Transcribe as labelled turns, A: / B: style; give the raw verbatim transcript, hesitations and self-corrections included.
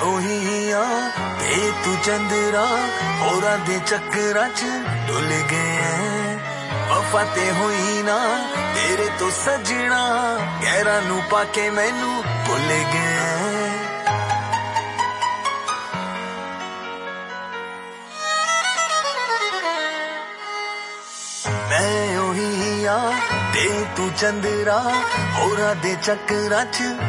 A: ਉਹੀ ਆ ਤੇ ਤੂੰ ਚੰਦਰਾ ਹੋਰਾਂ ਦੇ ਚੱਕਰਾਂ 'ਚ ਡੁੱਲ ਗਿਆ। ਵਫਾ ਤੇ ਹੋਈ ਨਾ ਤੇਰੇ ਤੋਂ ਸਜਣਾ, ਗਹਿਰਾਂ ਨੂੰ ਪਾ ਕੇ ਮੈਨੂੰ ਭੁੱਲ ਗਿਆ। ਮੈਂ ਉਹੀ ਆ ਤੇ ਤੂੰ ਚੰਦਰਾ ਹੋਰਾਂ ਦੇ ਚੱਕਰਾਂ 'ਚ